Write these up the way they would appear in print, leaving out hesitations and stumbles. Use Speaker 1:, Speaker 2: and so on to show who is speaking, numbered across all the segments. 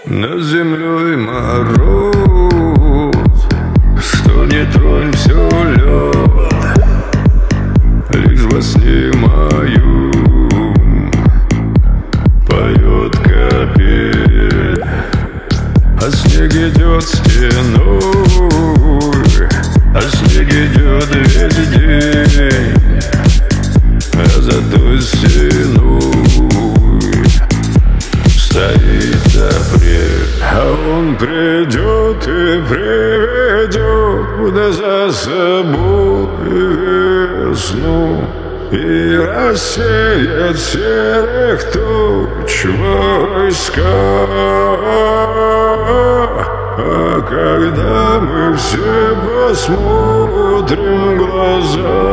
Speaker 1: Над землей мороз, что не тронь, все лед. Лишь во сне моем поет капель, а снег идет стеной, а снег идет весь день, а за той стеной стоит апрель. А он придет и приведет за собой весну и рассеет серых туч войска. А когда мы все посмотрим в глаза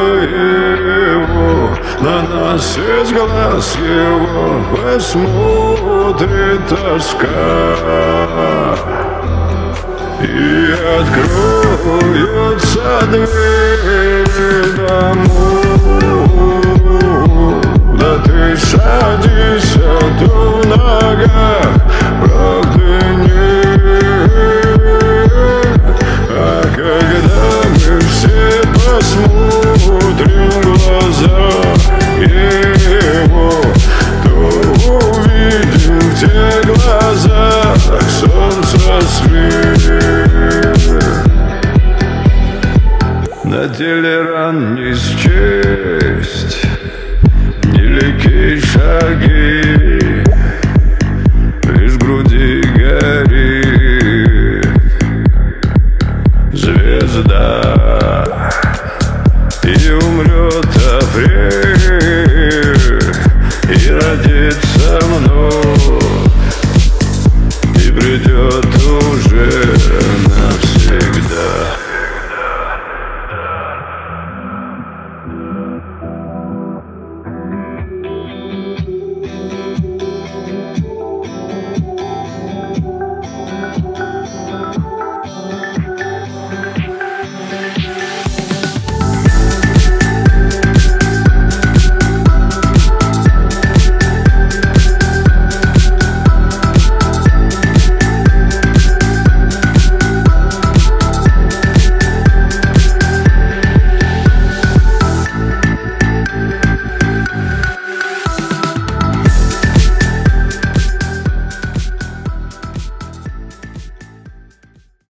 Speaker 1: его, на нас из глаз его посмотрит тоска, и откроются двери домов. Да ты садись, а то в ногах правды нет. А когда мы все посмотрим в глаза его, то увидим в тех глазах солнца свет. На телеран не счесть нелегкие шаги, лишь в груди горит звезда, и умрет апрель, и родится вновь, и придет уже навсегда.